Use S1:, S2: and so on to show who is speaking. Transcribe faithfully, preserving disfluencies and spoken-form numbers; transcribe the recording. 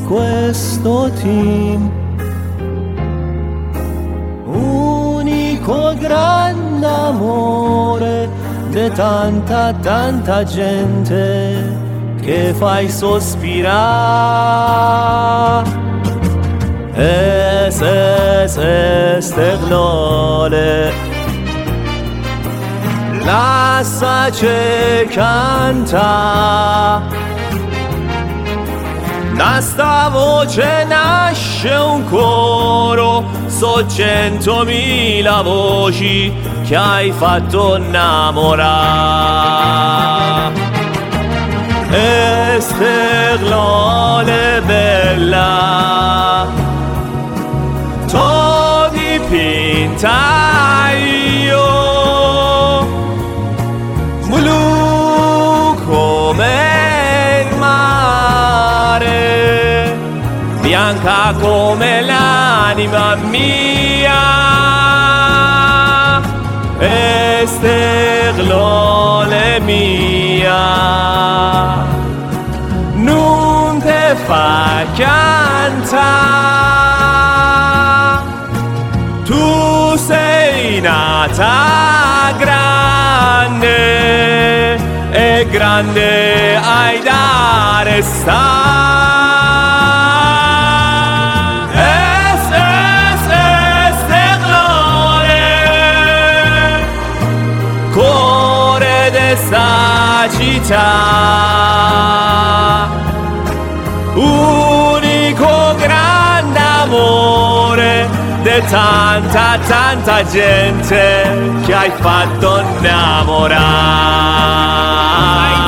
S1: questo team, unico grande amore di tanta tanta gente che fai sospirare. Es, es, استقلاله lasciaci canta, da sta voce nasce un coro, so centomila voci che hai fatto innamorare. استقلال bella, t'ho dipinta io, blu come il mare, bianca come l'anima mia. استقلال mia, non te fa cantare, tu sei nata grande e grande hai da restare. Es, es, استقلاله, cuore desta città, unico grande amore di tanta tanta gente che hai fatto innamorare.